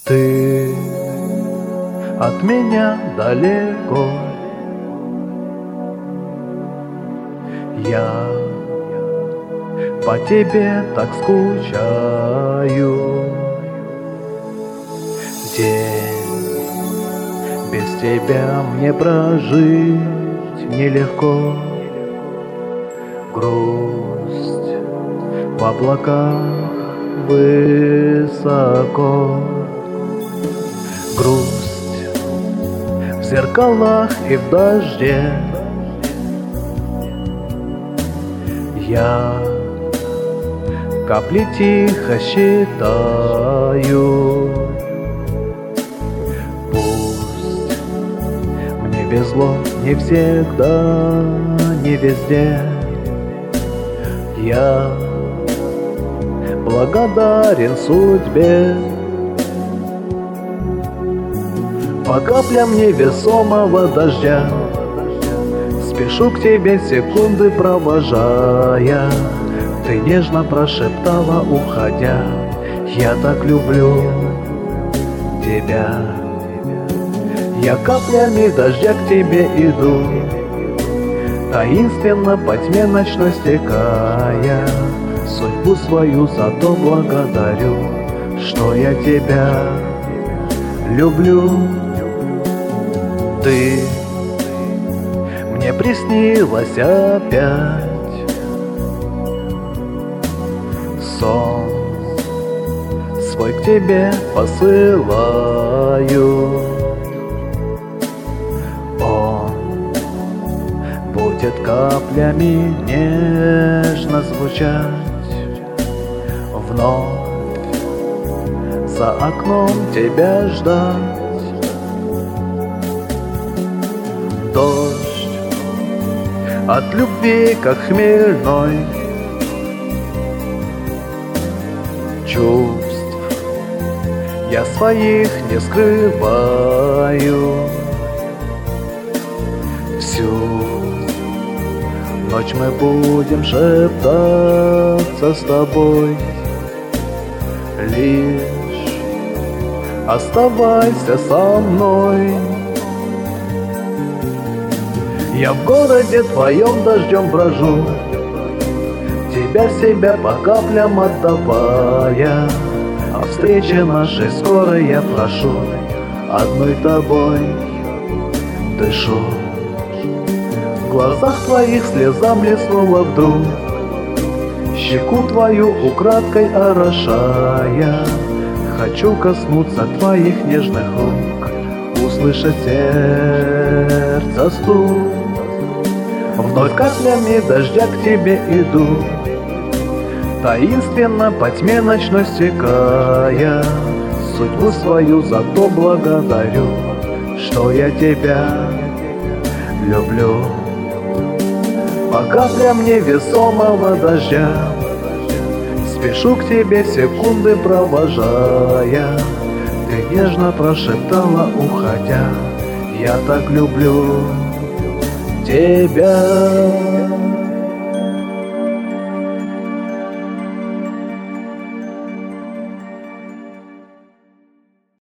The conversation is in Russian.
Ты от меня далеко, я по тебе так скучаю. День без тебя мне прожить нелегко. Грусть в облаках высоко. Грусть в зеркалах и в дожде. Я капли тихо считаю. Пусть мне везло не всегда, не везде. Я благодарен судьбе. По каплям невесомого дождя спешу к тебе, секунды провожая. Ты нежно прошептала, уходя: я так люблю тебя. Я каплями дождя к тебе иду, таинственно по тьме ночной стекая. Судьбу свою за то благодарю, что я тебя люблю. Ты мне приснилась опять, сон свой к тебе посылаю. Он будет каплями нежно звучать, вновь за окном тебя ждать. Дождь от любви, как хмельной, чувств я своих не скрываю. Всю ночь мы будем шептаться с тобой. Лишь оставайся со мной. Я в городе твоем дождем брожу, тебя в себя по каплям отдавая. О встрече нашей скорой я прошу, одной тобой дышу. В глазах твоих слеза блеснула вдруг, щеку твою украдкой орошая. Хочу коснуться твоих нежных рук, услышать сердце стук. Вновь каплями дождя к тебе иду, таинственно по тьме ночной стекая. Судьбу свою за то благодарю, что я тебя люблю. По каплям невесомого дождя спешу к тебе, секунды провожая. Ты нежно прошептала, уходя: я так люблю тебя.